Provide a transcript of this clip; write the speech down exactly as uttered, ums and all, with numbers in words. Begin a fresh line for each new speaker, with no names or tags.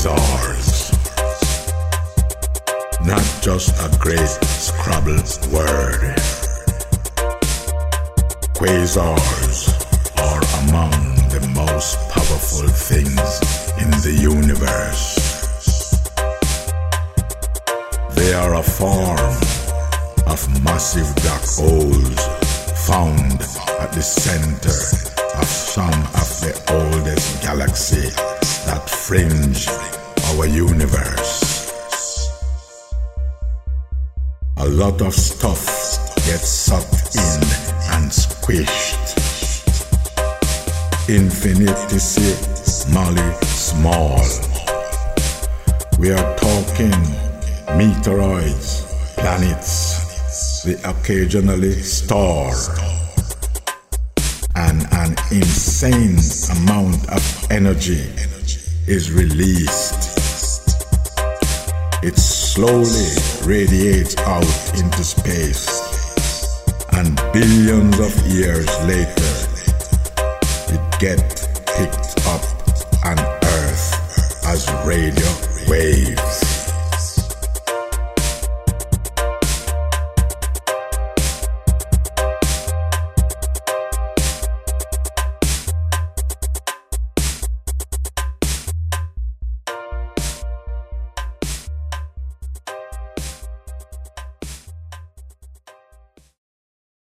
quasars. Not just a great Scrabble word. Quasars are among the most powerful things in the universe. They are a form of massive black holes found at the center of some of the oldest galaxies that fringe our universe. A lot of stuff gets sucked in and squished. Infinitesimally small. We are talking meteoroids, planets, the occasionally star, and an insane amount of energy is released. It slowly radiates out into space, and billions of years later, it gets picked up on Earth as radio waves.